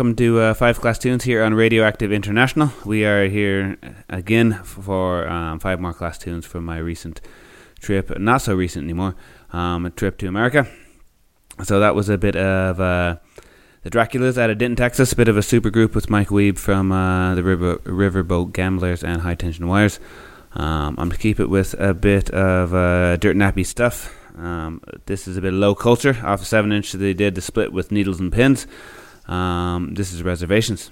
welcome to 5 Class Tunes here on Radioactive International. We are here again for 5 more Class Tunes from my recent trip, not so recent anymore, a trip to America. So that was a bit of the Draculas out of Denton, Texas, a bit of a super group with Mike Weeb from the Riverboat Gamblers and High Tension Wires. I'm going to keep it with a bit of Dirt Nappy stuff. This is a bit of Low Culture off a 7-inch that they did the split with Needles and Pins. This is Reservations.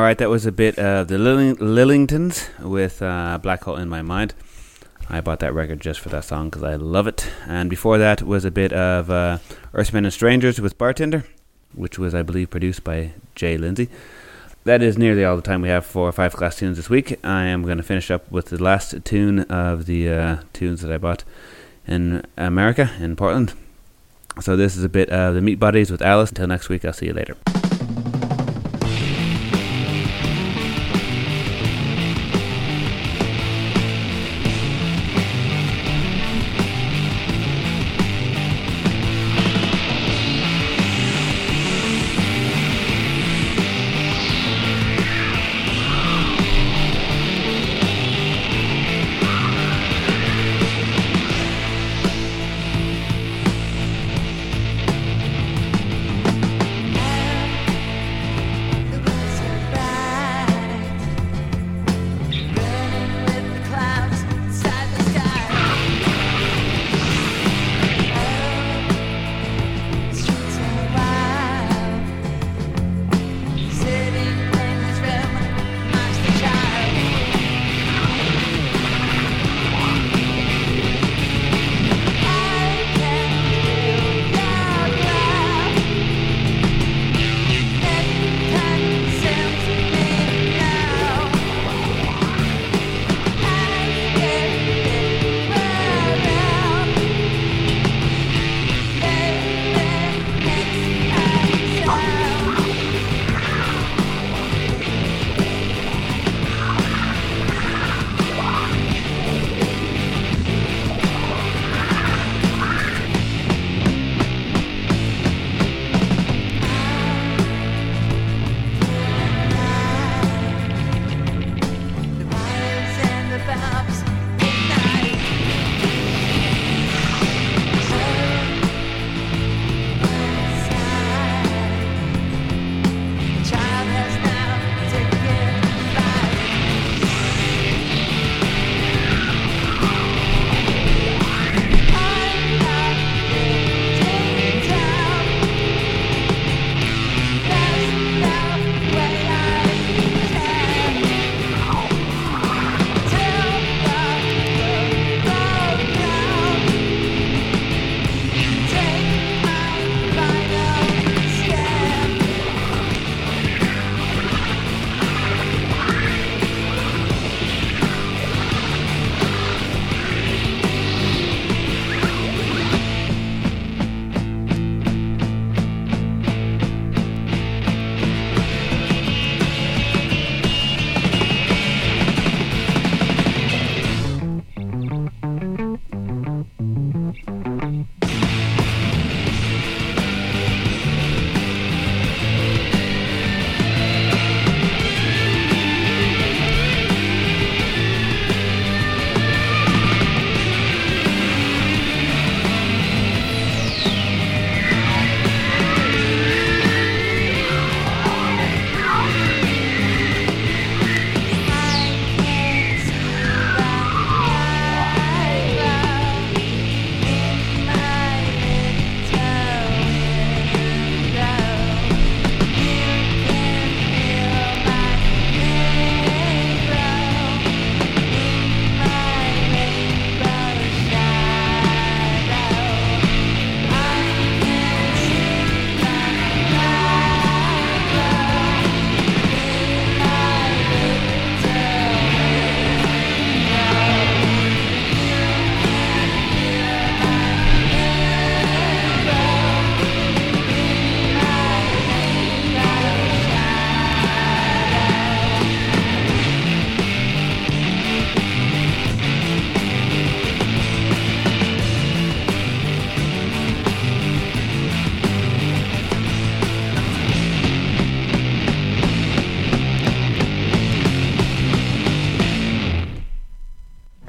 Alright, that was a bit of the Lillingtons with Black Hole in My Mind. I bought that record just for that song because I love it. And before that was a bit of Earthmen and Strangers with Bartender, which was, I believe, produced by Jay Lindsay. That is nearly all the time we have for 5 class tunes this week. I am going to finish up with the last tune of the tunes that I bought in America, in Portland. So this is a bit of the Meat Bodies with Alice. Until next week, I'll see you later.